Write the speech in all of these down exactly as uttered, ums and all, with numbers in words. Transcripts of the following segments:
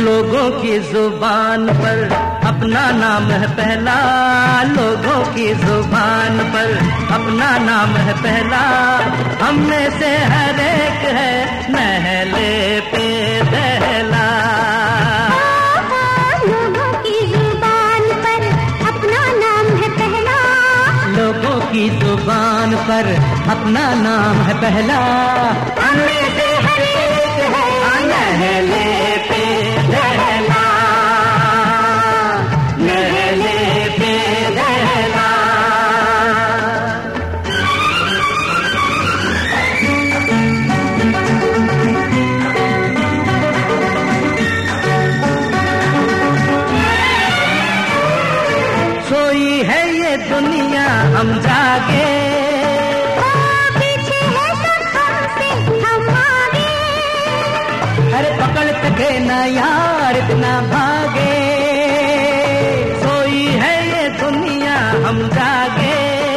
लोगों की जुबान पर अपना नाम है पहला, लोगों की जुबान पर अपना नाम है पहला। हम में से हर एक है नहले पे दहला। लोगों की जुबान पर अपना नाम है पहला, लोगों की जुबान पर अपना नाम है पहला। हम में से हर एक है नहले पे दहला, नहले पे दहला। सोई है ये दुनिया हम जागे, पीछे है सब हमसे हम आगे। अरे पकड़ सके ना यार इतना भागे। सोई है ये दुनिया हम जागे,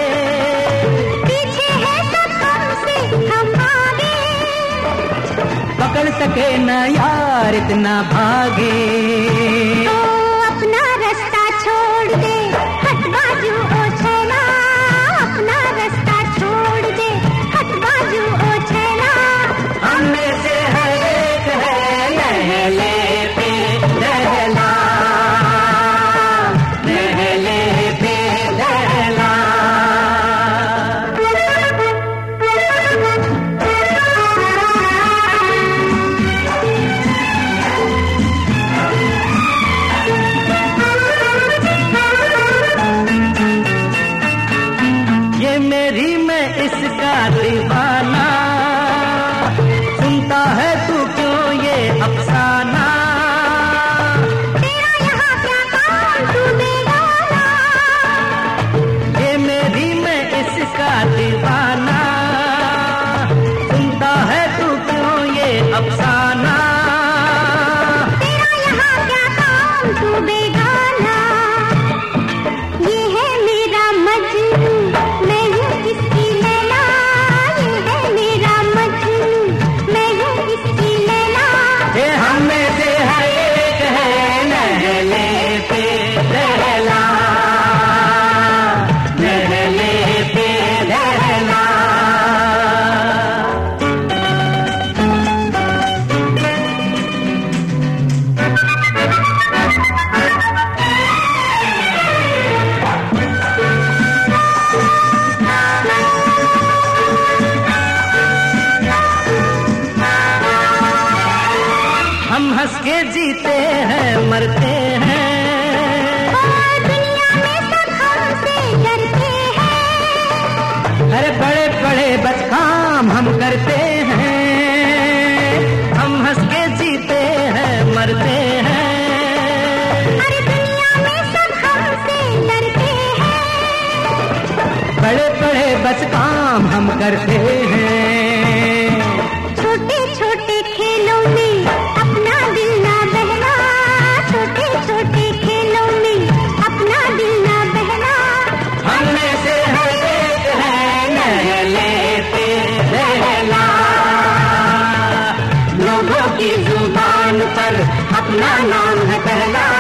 पीछे है सब हमसे हम आगे। पकड़ सके ना यार इतना भागे। तो अपना रास्ता छोड़ दे हट बाजू ओ छैला, अपना रास्ता छोड़ दे हट बाजू ओ छैला। हम में से हर एक है नहले पे दहला, नहले पे दहला। ये मेरी मैं इसका दीवाना, सुनता है तू क्यों ये अफसाना। तेरा यहाँ क्या काम तू बेगाना, ये मेरी मैं इसका दीवाना, सुनता है तू क्यों ये अफसाना। तेरा यहाँ क्या काम तू बेगाना। ये है मेरा मजनू मैं हूँ इसकी लैला, ये है मेरा मजनू मैं हूँ इसकी लैला। ये हम में से हर एक है नहले पे दहला, नहले पे दहला। हम हंस के जीते हैं मरते हैं, और दुनिया में सब हमसे डरते हैं। अरे बड़े बड़े बदकाम हम करते हैं। हम हंस के जीते हैं मरते हैं, अरे दुनिया में सब हमसे डरते हैं। बड़े बड़े बदकाम हम करते हैं। छोटे छोटे खेलों में अपना दिल ना बहला, छोटे छोटे खेलों में अपना दिल ना बहला। हम में से हर एक है नहले पे दहला, लोगों की जुबान पर अपना नाम है पहला।